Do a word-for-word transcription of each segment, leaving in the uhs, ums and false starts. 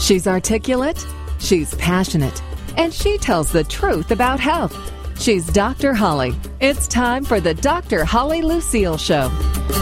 She's articulate, she's passionate, and she tells the truth about health. She's Doctor Holly. It's time for the Doctor Holly Lucille Show.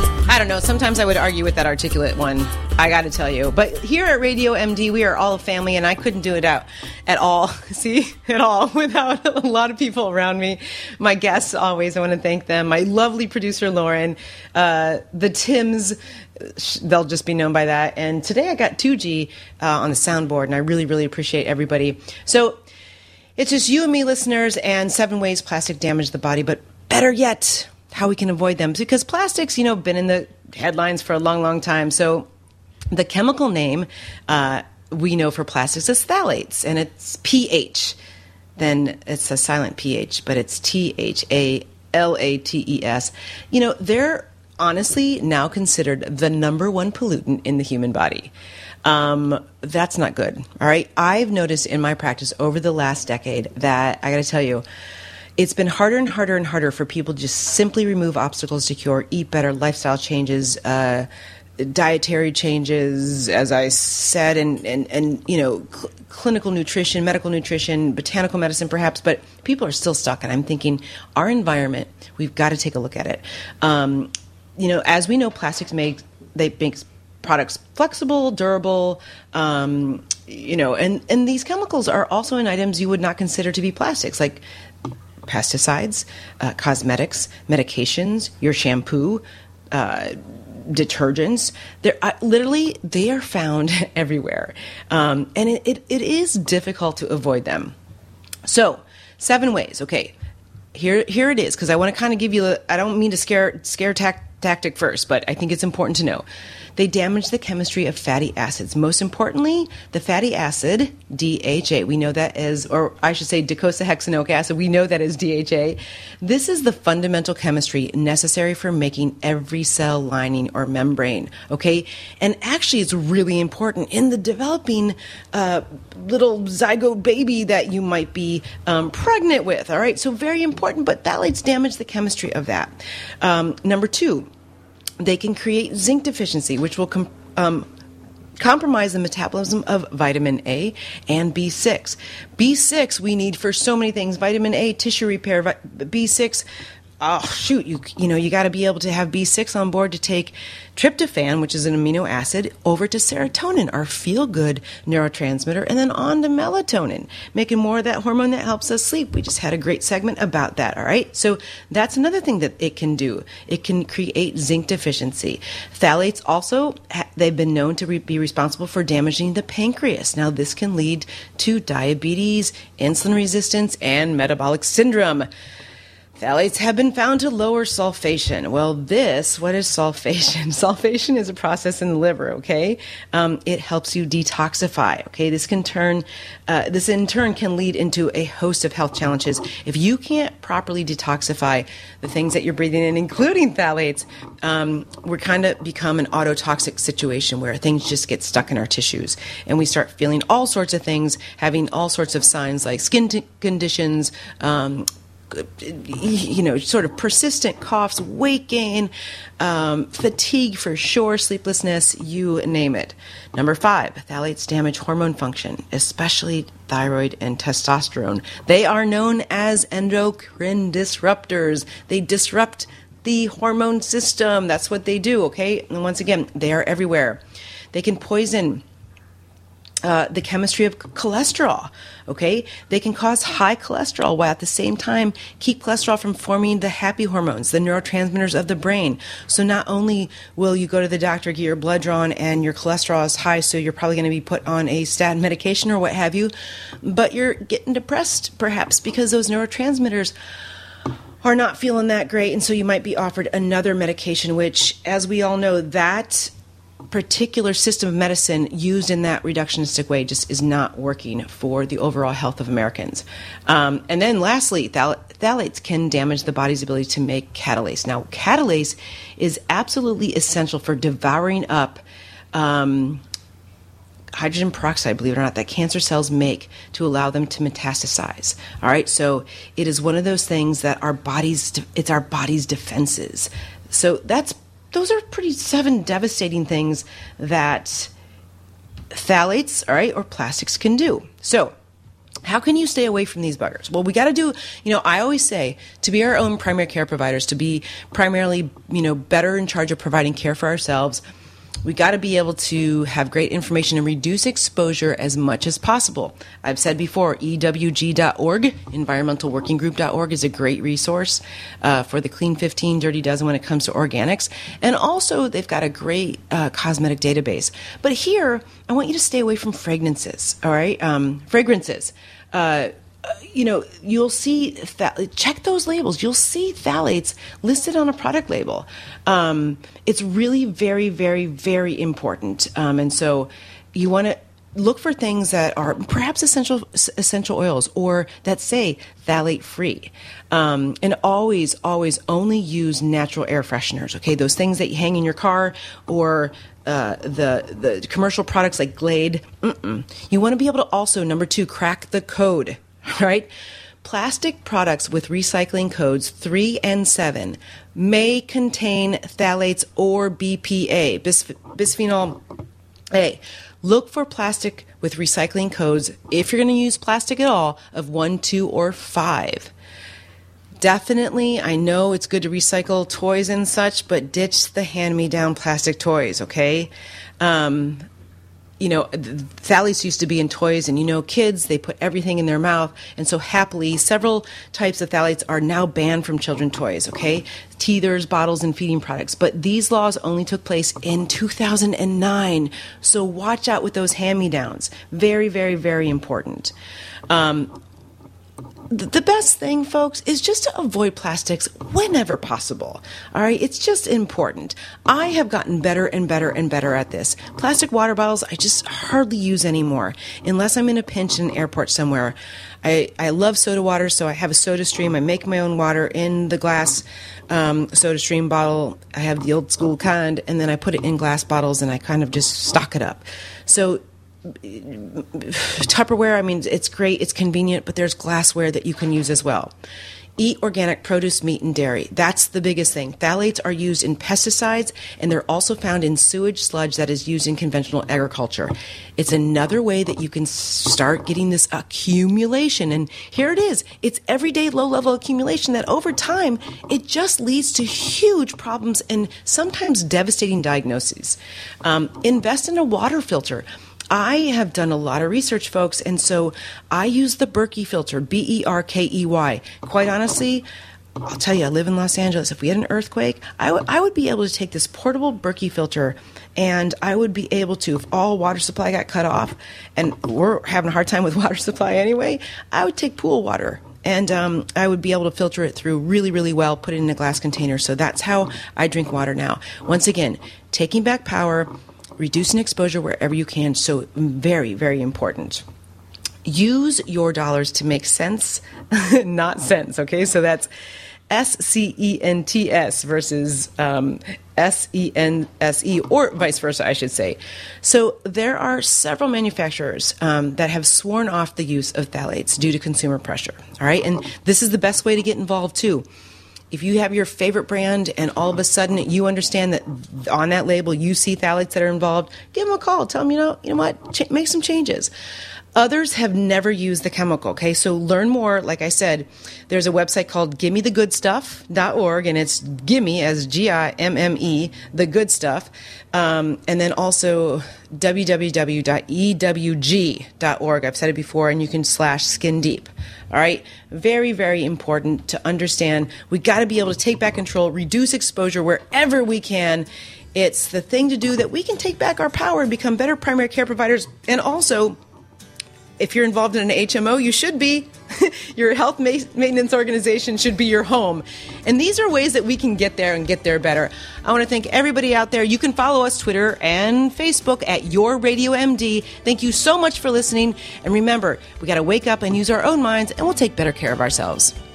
I don't know. Sometimes I would argue with that articulate one. I got to tell you. But here at Radio M D, we are all a family, and I couldn't do it out at all. See, at all without a lot of people around me. My guests always, I want to thank them. My lovely producer, Lauren. Uh, the Tims, they'll just be known by that. And today I got two G uh, on the soundboard, and I really, really appreciate everybody. So it's just you and me, listeners, and seven ways plastic damage the body. But better yet, how we can avoid them. Because plastics, you know, been in the headlines for a long, long time. So the chemical name uh, we know for plastics is phthalates, and it's pH. Then it's a silent pH, but it's T H A L A T E S. You know, they're honestly now considered the number one pollutant in the human body. Um, that's not good. All right. I've noticed in my practice over the last decade that I got to tell you, it's been harder and harder and harder for people to just simply remove obstacles to cure, eat better, lifestyle changes, uh, dietary changes, as I said, and, and, and you know, cl- clinical nutrition, medical nutrition, botanical medicine perhaps, but people are still stuck. And I'm thinking our environment, we've got to take a look at it. Um, you know, as we know, plastics make, they make products flexible, durable, um, you know, and, and these chemicals are also in items you would not consider to be plastics, like pesticides, uh, cosmetics, medications, your shampoo, uh, detergents. They're uh, literally, they are found everywhere. Um, and it, it, it is difficult to avoid them. So seven ways. Okay. Here, here it is. Cause I want to kind of give you, a, I don't mean to scare, scare tac- tactic first, but I think it's important to know. They damage the chemistry of fatty acids. Most importantly, the fatty acid, D H A. We know that as, or I should say docosahexaenoic acid. We know that as D H A. This is the fundamental chemistry necessary for making every cell lining or membrane, okay? And actually, it's really important in the developing uh, little zygote baby that you might be um, pregnant with, all right? So very important, but phthalates damage the chemistry of that. Um, number two, they can create zinc deficiency, which will com- um, compromise the metabolism of vitamin A and B six. B six we need for so many things. Vitamin A, tissue repair. Vi- B six, oh shoot, you you know you got to be able to have B six on board to take tryptophan, which is an amino acid, over to serotonin, our feel-good neurotransmitter, and then on to melatonin, making more of that hormone that helps us sleep. We just had a great segment about that, all right? So that's another thing that it can do. It can create zinc deficiency. Phthalates also, they've been known to re- be responsible for damaging the pancreas. Now, this can lead to diabetes, insulin resistance, and metabolic syndrome. Phthalates have been found to lower sulfation. Well, this, what is sulfation? Sulfation is a process in the liver, okay? Um, it helps you detoxify, okay? This can turn, uh, this in turn can lead into a host of health challenges. If you can't properly detoxify the things that you're breathing in, including phthalates, um, we're kind of become an autotoxic situation where things just get stuck in our tissues. And we start feeling all sorts of things, having all sorts of signs like skin t- conditions, um, you know, sort of persistent coughs, weight gain, um, fatigue for sure, sleeplessness, you name it. Number five, phthalates damage hormone function, especially thyroid and testosterone. They are known as endocrine disruptors. They disrupt the hormone system. That's what they do, okay? And once again, they are everywhere. They can poison Uh, the chemistry of cholesterol, okay? They can cause high cholesterol while at the same time keep cholesterol from forming the happy hormones, the neurotransmitters of the brain. So not only will you go to the doctor, get your blood drawn, and your cholesterol is high, so you're probably going to be put on a statin medication or what have you, but you're getting depressed perhaps because those neurotransmitters are not feeling that great, and so you might be offered another medication, which, as we all know, that particular system of medicine used in that reductionistic way just is not working for the overall health of Americans. Um, and then lastly, phthal- phthalates can damage the body's ability to make catalase. Now, catalase is absolutely essential for devouring up um, hydrogen peroxide, believe it or not, that cancer cells make to allow them to metastasize. All right, so it is one of those things that our bodies, it's our body's defenses. So that's those are pretty seven devastating things that phthalates, all right, or plastics can do. So how can you stay away from these buggers? Well, we got to do, you know, I always say to be our own primary care providers, to be primarily, you know, better in charge of providing care for ourselves, we got to be able to have great information and reduce exposure as much as possible. I've said before, E W G dot org, environmental working group dot org, is a great resource uh, for the Clean fifteen, Dirty Dozen when it comes to organics. And also, they've got a great uh, cosmetic database. But here, I want you to stay away from fragrances, all right? Um, fragrances. Uh, you know, you'll see, th- check those labels. You'll see phthalates listed on a product label. Um, it's really very, very, very important. Um, and so you want to look for things that are perhaps essential essential oils or that say phthalate free. Um, and always, always only use natural air fresheners, okay? Those things that you hang in your car or Uh, the the commercial products like Glade. Mm-mm. You want to be able to also, number two, crack the code, right? Plastic products with recycling codes three and seven may contain phthalates or B P A, bis- bisphenol A. Look for plastic with recycling codes, if you're going to use plastic at all, of one, two, or five. Definitely, I know it's good to recycle toys and such, but ditch the hand-me-down plastic toys, okay? Um, you know, phthalates used to be in toys, and you know, kids, they put everything in their mouth, and so happily, several types of phthalates are now banned from children's toys, okay? Teethers, bottles, and feeding products. But these laws only took place in two thousand nine, so watch out with those hand-me-downs. Very, very, very important. Um, The best thing, folks, is just to avoid plastics whenever possible. All right? It's just important. I have gotten better and better and better at this. Plastic water bottles, I just hardly use anymore, unless I'm in a pinch in an airport somewhere. I, I love soda water, so I have a Soda Stream. I make my own water in the glass um, Soda Stream bottle. I have the old school kind, and then I put it in glass bottles, and I kind of just stock it up. So Tupperware, I mean, it's great, it's convenient, but there's glassware that you can use as well. Eat organic produce, meat, and dairy. That's the biggest thing. Phthalates are used in pesticides, and they're also found in sewage sludge that is used in conventional agriculture. It's another way that you can start getting this accumulation. And here it is. It's everyday low-level accumulation that over time, it just leads to huge problems and sometimes devastating diagnoses. Um, invest in a water filter. I have done a lot of research, folks, and so I use the Berkey filter, B E R K E Y. Quite honestly, I'll tell you, I live in Los Angeles. If we had an earthquake, I, w- I would be able to take this portable Berkey filter, and I would be able to, if all water supply got cut off, and we're having a hard time with water supply anyway, I would take pool water. And um, I would be able to filter it through really, really well, put it in a glass container. So that's how I drink water now. Once again, taking back power, reducing exposure wherever you can, so very, very important. Use your dollars to make sense, not sense, okay? So that's S C E N T S versus um, S E N S E, or vice versa, I should say. So there are several manufacturers um, that have sworn off the use of phthalates due to consumer pressure, all right? And this is the best way to get involved, too. If you have your favorite brand and all of a sudden you understand that on that label you see phthalates that are involved, give them a call. Tell them, you know, you know what, Ch- make some changes. Others have never used the chemical, okay? So learn more. Like I said, there's a website called gimme the good stuff dot org, and it's gimme as G I M M E, the good stuff. Um, and then also w w w dot e w g dot org. I've said it before, and you can slash skin deep. All right? Very, very important to understand. We got to be able to take back control, reduce exposure wherever we can. It's the thing to do that we can take back our power and become better primary care providers, and also, if you're involved in an H M O, you should be. Your health ma- maintenance organization should be your home. And these are ways that we can get there and get there better. I want to thank everybody out there. You can follow us Twitter and Facebook at Your Radio M D. Thank you so much for listening. And remember, we got to wake up and use our own minds, and we'll take better care of ourselves.